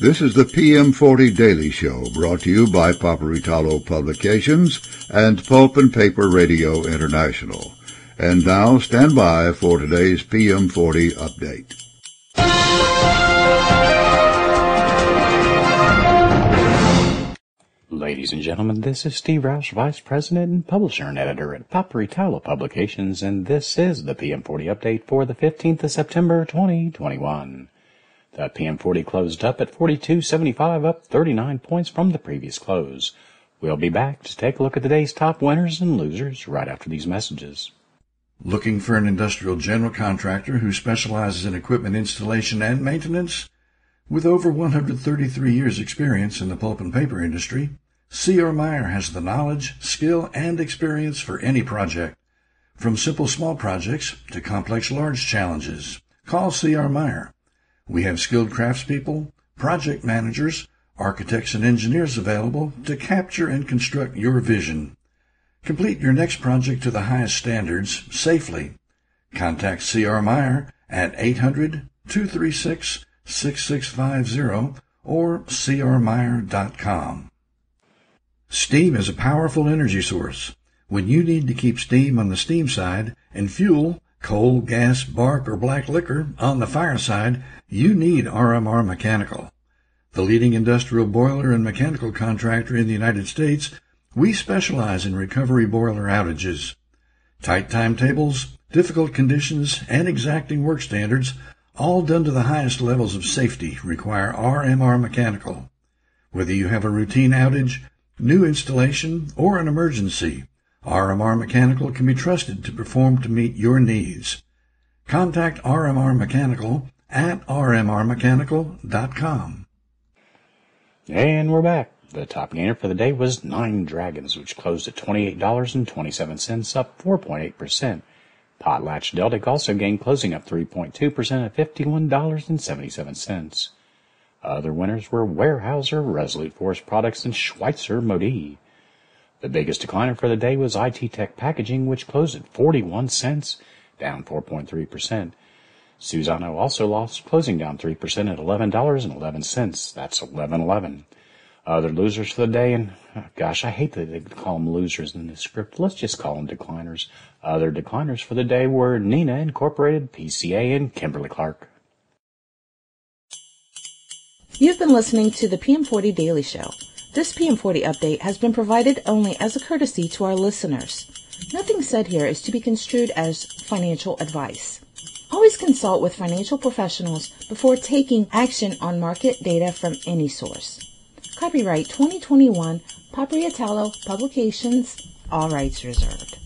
This is the PM40 Daily Show, brought to you by Paperitalo Publications and Pulp and Paper Radio International. And now, stand by for today's PM40 update. Ladies and gentlemen, this is Steve Roush, Vice President and Publisher and Editor at Paperitalo Publications, and this is the PM40 update for the 15th of September, 2021. The PM40 closed up at 42.75, up 39 points from the previous close. We'll be back to take a look at today's top winners and losers right after these messages. Looking for an industrial general contractor who specializes in equipment installation and maintenance? With over 133 years' experience in the pulp and paper industry, C.R. Meyer has the knowledge, skill, and experience for any project. From simple small projects to complex large challenges, call C.R. Meyer. We have skilled craftspeople, project managers, architects, and engineers available to capture and construct your vision. Complete your next project to the highest standards safely. Contact C.R. Meyer at 800-236-6650 or crmeyer.com. Steam is a powerful energy source. When you need to keep steam on the steam side and fuel, coal, gas, bark, or black liquor on the fire side, you need RMR Mechanical. The leading industrial boiler and mechanical contractor in the United States, we specialize in recovery boiler outages. Tight timetables, difficult conditions, and exacting work standards, all done to the highest levels of safety, require RMR Mechanical. Whether you have a routine outage, new installation, or an emergency, RMR Mechanical can be trusted to perform to meet your needs. Contact RMR Mechanical at rmrmechanical.com. And we're back. The top gainer for the day was Nine Dragons, which closed at $28.27, up 4.8%. PotlatchDeltic also gained, closing up 3.2% at $51.77. Other winners were Weyerhaeuser, Resolute Forest Products, and Schweitzer Modee. The biggest decliner for the day was IT Tech Packaging, which closed at 41 cents, down 4.3%. Suzano also lost, closing down 3% at $11.11. That's $11.11. Other losers for the day, and gosh, I hate that they call them losers in this script. Let's just call them decliners. Other decliners for the day were Neenah Incorporated, PCA, and Kimberly-Clark. You've been listening to the PM40 Daily Show. This PM40 update has been provided only as a courtesy to our listeners. Nothing said here is to be construed as financial advice. Always consult with financial professionals before taking action on market data from any source. Copyright 2021, Paperitalo Publications, all rights reserved.